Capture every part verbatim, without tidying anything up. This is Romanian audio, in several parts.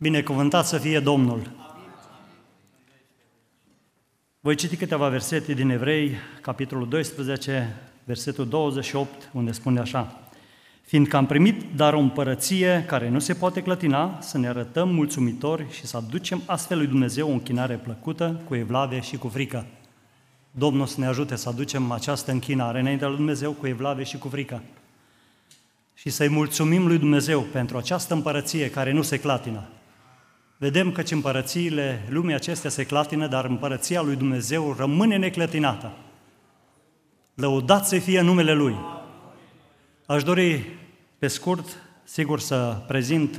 Binecuvântat să fie Domnul! Voi citi câteva versete din Evrei, capitolul doisprezece, versetul douăzeci și opt, unde spune așa: fiindcă am primit dar o împărăție care nu se poate clătina, să ne arătăm mulțumitori și să aducem astfel lui Dumnezeu o închinare plăcută, cu evlavie și cu frică. Domnul să ne ajute să aducem această închinare înaintea lui Dumnezeu cu evlavie și cu frică. Și să-i mulțumim lui Dumnezeu pentru această împărăție care nu se clatină. Vedem că împărățiile lumii acestea se clatină, dar împărăția lui Dumnezeu rămâne neclătinată. Lăudat să fie numele Lui. Aș dori, pe scurt, sigur să prezint,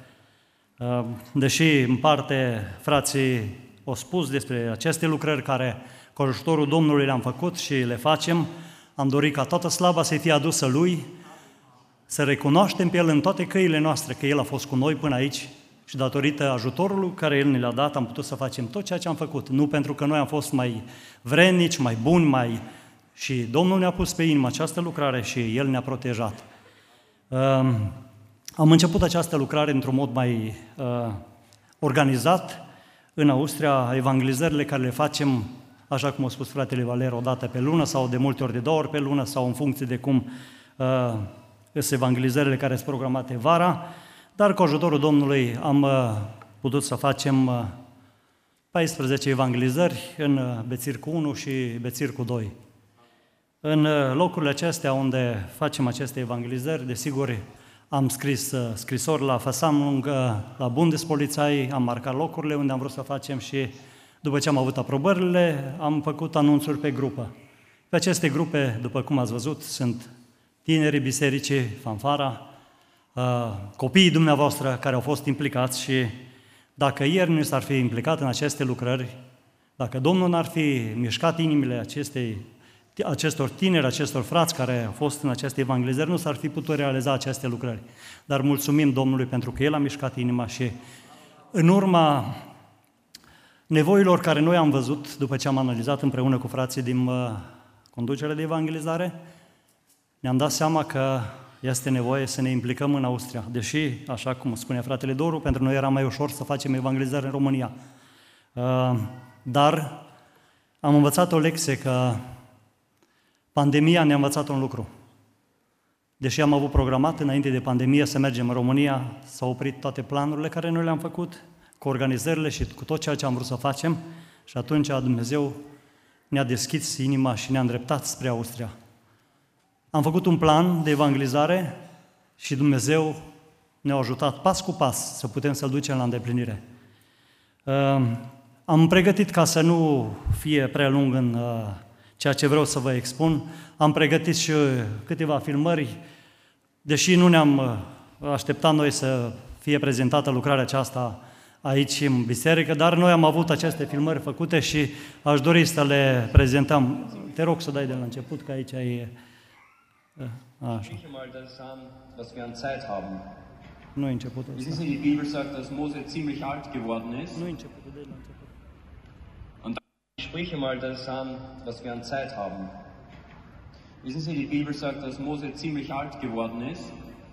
deși în parte frații au spus despre aceste lucrări care cu ajutorul Domnului le-am făcut și le facem, am dorit ca toată slava să fie adusă Lui, să recunoaștem pe El în toate căile noastre că El a fost cu noi până aici și datorită ajutorului care El ne l-a dat am putut să facem tot ceea ce am făcut. Nu pentru că noi am fost mai vrednici, mai buni, mai... și Domnul ne-a pus pe inimă această lucrare și El ne-a protejat. Am început această lucrare într-un mod mai organizat în Austria, evangelizările care le facem, așa cum a spus fratele Valer, o dată pe lună sau de multe ori de două ori pe lună sau în funcție de cum uh, sunt evangelizările care sunt programate vara, dar cu ajutorul Domnului am uh, putut să facem uh, paisprezece evangelizări în uh, Bețircu unu și Bețircu doi. În uh, locurile acestea unde facem aceste evangelizări, desigur, am scris uh, scrisori la Versammlung, la Bundespolizei, am marcat locurile unde am vrut să facem și după ce am avut aprobările, am făcut anunțuri pe grupă. Pe aceste grupe, după cum ați văzut, sunt tinerii bisericii, fanfara, copiii dumneavoastră care au fost implicați și dacă ieri nu s-ar fi implicat în aceste lucrări, dacă Domnul n-ar fi mișcat inimile acestei, acestor tineri, acestor frați care au fost în aceste evangelizări, nu s-ar fi putut realiza aceste lucrări. Dar mulțumim Domnului pentru că El a mișcat inima și în urma nevoilor care noi am văzut, după ce am analizat împreună cu frații din uh, conducerea de evangelizare, ne-am dat seama că este nevoie să ne implicăm în Austria. Deși, așa cum spune fratele Doru, pentru noi era mai ușor să facem evangelizare în România. Uh, dar am învățat o lecție că pandemia ne-a învățat un lucru. Deși am avut programat înainte de pandemie să mergem în România, s-au oprit toate planurile care noi le-am făcut, cu organizările și cu tot ceea ce am vrut să facem și atunci Dumnezeu ne-a deschis inima și ne-a îndreptat spre Austria. Am făcut un plan de evangelizare și Dumnezeu ne-a ajutat pas cu pas să putem să-l ducem la îndeplinire. Am pregătit, ca să nu fie prea lung în ceea ce vreau să vă expun, am pregătit și câteva filmări, deși nu ne-am așteptat noi să fie prezentată lucrarea aceasta aici în biserică, dar noi am avut aceste filmări făcute și aș dori să le prezentăm. Te rog să dai de la început, că aici e... Așa. Nu e începutul ăsta. Nu e începutul, de la început. Ich spreche mal das an, was wir an Zeit haben. Wissen Sie, die Bibel sagt, dass Mose ziemlich alt geworden ist.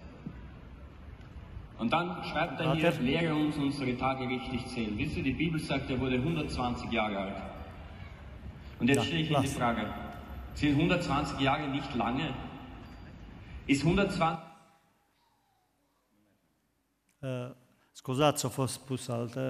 Und dann schreibt er hier, lehre uns unsere Tage richtig zählen. Wissen Sie, die Bibel sagt, er wurde hundertzwanzig Jahre alt. Und jetzt stelle ich Ihnen die Frage, sind hundertzwanzig Jahre nicht lange? Ist hundertzwanzig... Uh, scuzați, a fost spus altă...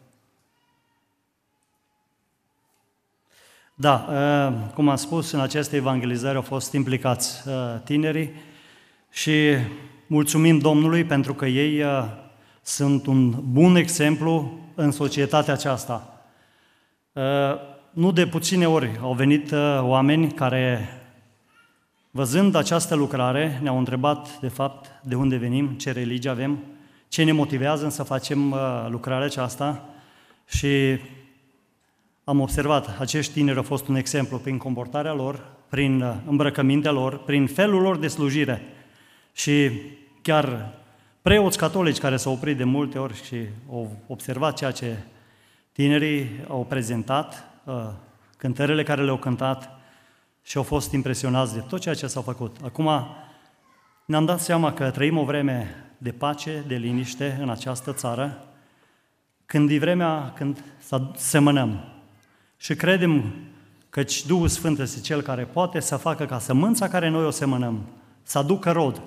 Da, cum am spus, în aceste evangelizări au fost implicați tinerii și mulțumim Domnului pentru că ei sunt un bun exemplu în societatea aceasta. Nu de puține ori au venit oameni care, văzând această lucrare, ne-au întrebat, de fapt, de unde venim, ce religie avem, ce ne motivează să facem lucrarea aceasta și am observat, acești tineri au fost un exemplu prin comportarea lor, prin îmbrăcămintea lor, prin felul lor de slujire. Și chiar preoți catolici care s-au oprit de multe ori și au observat ceea ce tinerii au prezentat, cântările care le-au cântat și au fost impresionați de tot ceea ce s-a făcut. Acum ne-am dat seama că trăim o vreme de pace, de liniște în această țară când e vremea când să semănăm și credem căci Duhul Sfânt este Cel care poate să facă ca sămânța care noi o semănăm să aducă rod.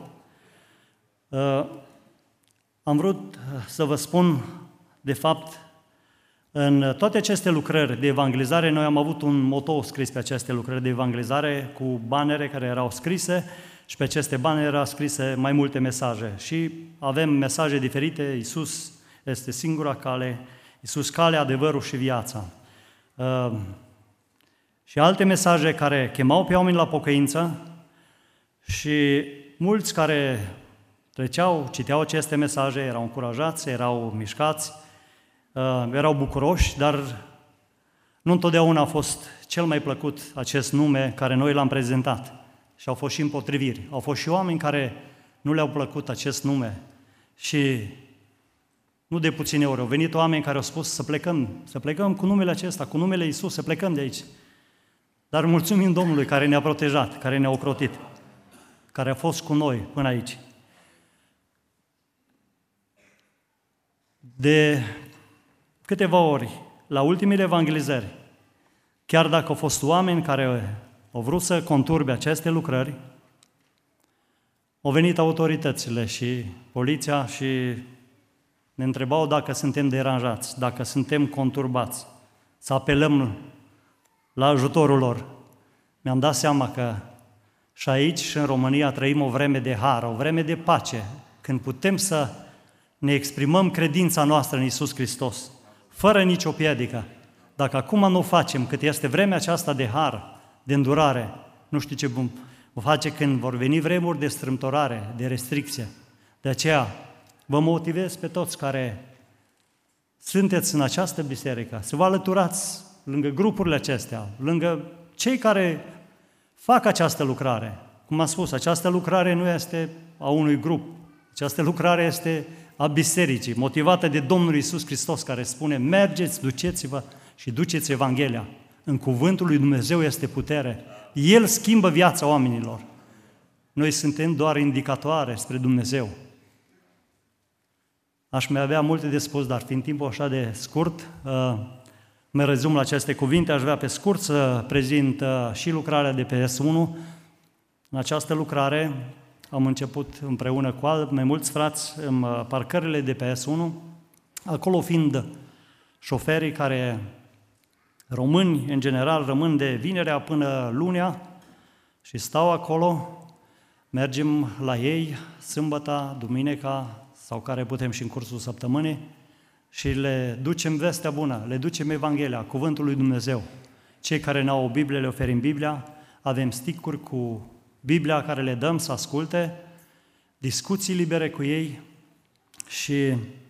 Am vrut să vă spun, de fapt, în toate aceste lucrări de evangelizare, noi am avut un motou scris pe aceste lucrări de evangelizare cu banere care erau scrise și pe aceste banere erau scrise mai multe mesaje. Și avem mesaje diferite, Iisus este singura cale, Iisus calea, adevărul și viața. Uh, și alte mesaje care chemau pe oameni la pocăință și mulți care treceau, citeau aceste mesaje, erau încurajați, erau mișcați, uh, erau bucuroși, dar nu întotdeauna a fost cel mai plăcut acest nume care noi l-am prezentat. Și au fost și împotriviri. Au fost și oameni care nu le-au plăcut acest nume. Și nu de puține ori au venit oameni care au spus să plecăm, să plecăm cu numele acesta, cu numele Iisus, să plecăm de aici. Dar mulțumim Domnului care ne-a protejat, care ne-a ocrotit, care a fost cu noi până aici. De câteva ori, la ultimele evangelizări, chiar dacă au fost oameni care au vrut să conturbe aceste lucrări, au venit autoritățile și poliția și ne întrebau dacă suntem deranjați, dacă suntem conturbați, să apelăm la ajutorul lor. Mi-am dat seama că și aici și în România trăim o vreme de har, o vreme de pace, când putem să ne exprimăm credința noastră în Iisus Hristos, fără nicio piedică. Dacă acum nu o facem, cât este vremea aceasta de har, de îndurare, nu știu ce vom face când vor veni vremuri de strâmtorare, de restricție. De aceea, vă motivez pe toți care sunteți în această biserică, să vă alăturați lângă grupurile acestea, lângă cei care fac această lucrare. Cum am spus, această lucrare nu este a unui grup, această lucrare este a bisericii, motivată de Domnul Iisus Hristos, care spune, mergeți, duceți-vă și duceți Evanghelia. În cuvântul lui Dumnezeu este putere. El schimbă viața oamenilor. Noi suntem doar indicatoare spre Dumnezeu. Aș mai avea multe de spus, dar fiind timpul așa de scurt, mă rezum la aceste cuvinte, aș vrea pe scurt să prezint și lucrarea de pe S unu. În această lucrare am început împreună cu mai mulți frați în parcările de pe S unu, acolo fiind șoferii care, români în general, rămân de vinerea până lunea și stau acolo, mergem la ei sâmbăta, duminica sau care putem și în cursul săptămânii și le ducem vestea bună, le ducem Evanghelia, cuvântul lui Dumnezeu. Cei care n-au o Biblie le oferim Biblia, avem stick-uri cu Biblia care le dăm să asculte, discuții libere cu ei și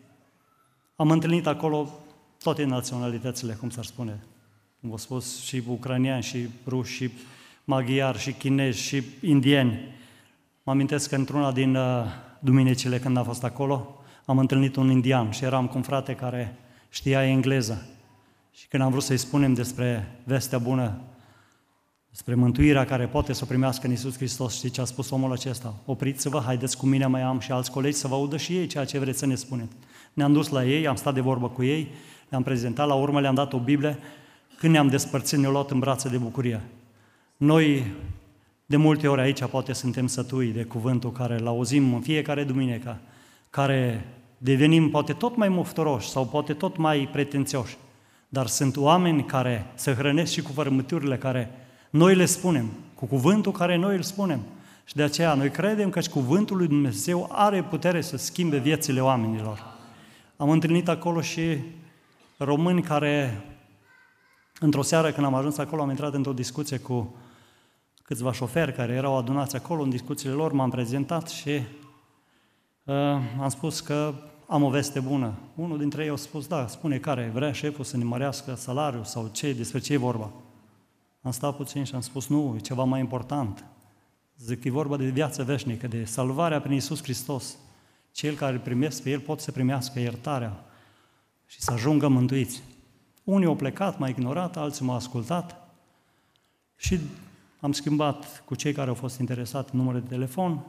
am întâlnit acolo toate naționalitățile, cum s-ar spune. Cum v-am spus, și ucranieni, și ruși, și maghiari, și chinezi, și indieni. Mă amintesc că într-una din uh, duminicile când am fost acolo, am întâlnit un indian și eram cu un frate care știa engleză. Și când am vrut să-i spunem despre vestea bună, despre mântuirea care poate să o primească în Iisus Hristos, știi ce a spus omul acesta? Opriți-vă, haideți cu mine, mai am și alți colegi să vă audă și ei ceea ce vreți să ne spuneți. Ne-am dus la ei, am stat de vorbă cu ei, le-am prezentat, la urmă le-am dat o Biblie. Când ne-am despărțit, ne-au luat în brațe de bucurie. Noi, de multe ori aici, poate suntem sătui de cuvântul care îl auzim în fiecare duminică, care devenim poate tot mai mofturoși sau poate tot mai pretențioși, dar sunt oameni care se hrănesc și cu fărâmăturile care noi le spunem, cu cuvântul care noi îl spunem. Și de aceea noi credem că și cuvântul lui Dumnezeu are putere să schimbe viețile oamenilor. Am întâlnit acolo și români care, într-o seară când am ajuns acolo, am intrat într-o discuție cu câțiva șoferi care erau adunați acolo în discuțiile lor, m-am prezentat și uh, am spus că am o veste bună. Unul dintre ei a spus, da, spune care, vrea șeful să ne mărească salariul sau ce, despre ce e vorba. Am stat puțin și am spus, nu, e ceva mai important. Zic, e vorba de viață veșnică, de salvarea prin Iisus Hristos. Cei care îl primesc pe El pot să primească iertarea și să ajungă mântuiți. Unii au plecat, m-au ignorat, alții m-au ascultat și am schimbat cu cei care au fost interesați numărul de telefon.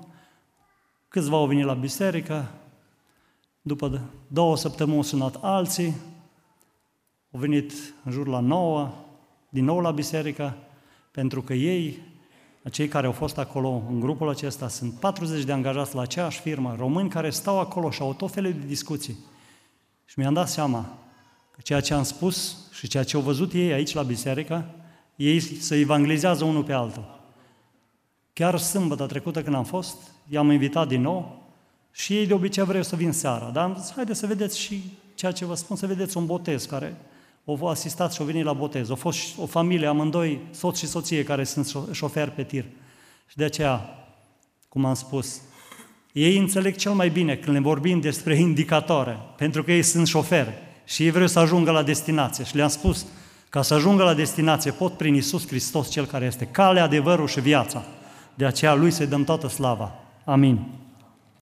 Câțiva au venit la biserică, după două săptămâni au sunat alții au venit în jur la nouă, din nou la biserică, pentru că ei, cei care au fost acolo în grupul acesta, sunt patruzeci de angajați la aceeași firmă, români care stau acolo și au tot felul de discuții. Și mi-am dat seama că ceea ce am spus și ceea ce au văzut ei aici la biserică, ei se evangelizează unul pe altul. Chiar sâmbătă trecută când am fost, i-am invitat din nou și ei de obicei vreau să vin seara. Dar am zis, haideți să vedeți și ceea ce vă spun, să vedeți un botez care au asistat și au venit la botez. Au fost o familie, amândoi, soț și soție, care sunt șoferi pe tir. Și de aceea, cum am spus, ei înțeleg cel mai bine când le vorbim despre indicatoare, pentru că ei sunt șoferi și ei vreau să ajungă la destinație. Și le-am spus, ca să ajungă la destinație, pot prin Iisus Hristos, Cel care este calea, adevărul și viața. De aceea Lui să-i dăm toată slava. Amin.